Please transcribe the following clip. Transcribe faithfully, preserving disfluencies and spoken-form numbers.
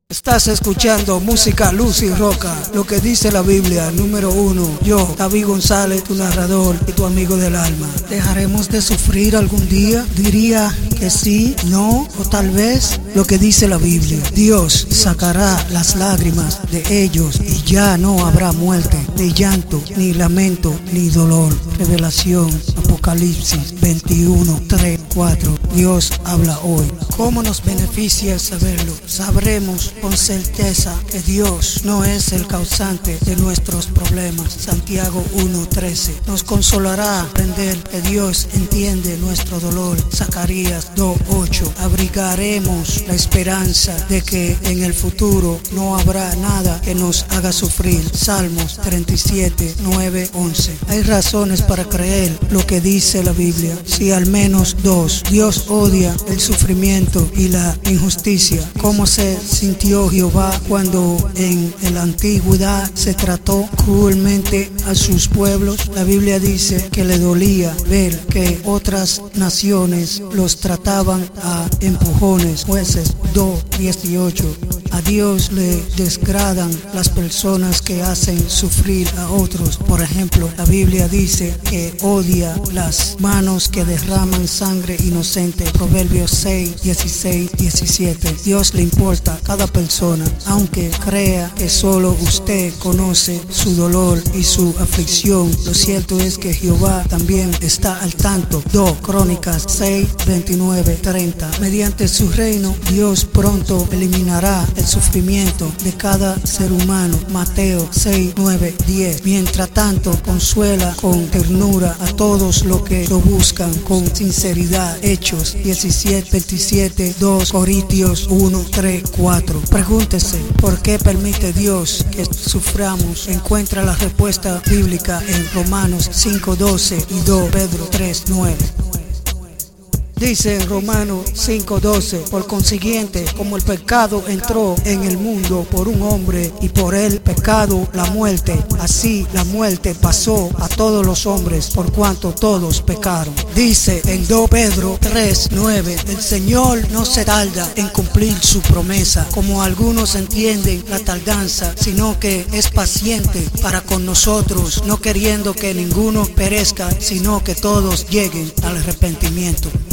Estás escuchando música, luz y roca, lo que dice la Biblia, número uno. Yo, David González, tu narrador y tu amigo del alma. ¿Dejaremos de sufrir algún día? Diría que sí, no o tal vez. Lo que dice la Biblia: Dios sacará las lágrimas de ellos y ya no habrá muerte, ni llanto, ni lamento, ni dolor. Revelación, Apocalipsis veintiuno, tres, cuatro. Dios habla hoy. ¿Cómo nos beneficia saberlo? Sabremos con certeza que Dios no es el causante de nuestros problemas. Santiago uno, trece. Nos consolará aprender que Dios entiende nuestro dolor. Zacarías dos, ocho. Abrigaremos la esperanza de que en el futuro no habrá nada que nos haga sufrir. Salmos treinta y siete, nueve, once. Hay razones para creer lo que dice la Biblia. Si al menos dos. Dios odia el sufrimiento y la injusticia. ¿Cómo se sintió Jehová cuando en la antigüedad se trató cruelmente a sus pueblos? La Biblia dice que le dolía ver que otras naciones los trataban a empujones. Jueces dos, dieciocho. A Dios le desagradan las personas que hacen sufrir a otros. Por ejemplo, la Biblia dice que odia las manos que derraman sangre inocente. Proverbios seis, dieciséis, diecisiete. Dios le importa a cada persona, aunque crea que solo usted conoce su dolor y su aflicción. Lo cierto es que Jehová también está al tanto. dos Crónicas seis, veintinueve, treinta. Mediante su reino, Dios pronto eliminará el sufrimiento de cada ser humano. Mateo seis, nueve, diez. Mientras tanto, consuela con ternura a todos los que lo buscan con sinceridad. Hechos diecisiete, veintisiete, dos Corintios uno, tres, cuatro. Pregúntese, ¿por qué permite Dios que suframos? Encuentra la respuesta bíblica en Romanos cinco, doce y dos Pedro tres, nueve. Dice en Romanos cinco, doce, por consiguiente, como el pecado entró en el mundo por un hombre y por el pecado la muerte, así la muerte pasó a todos los hombres por cuanto todos pecaron. Dice en dos Pedro tres, nueve, el Señor no se tarda en cumplir su promesa, como algunos entienden la tardanza, sino que es paciente para con nosotros, no queriendo que ninguno perezca, sino que todos lleguen al arrepentimiento.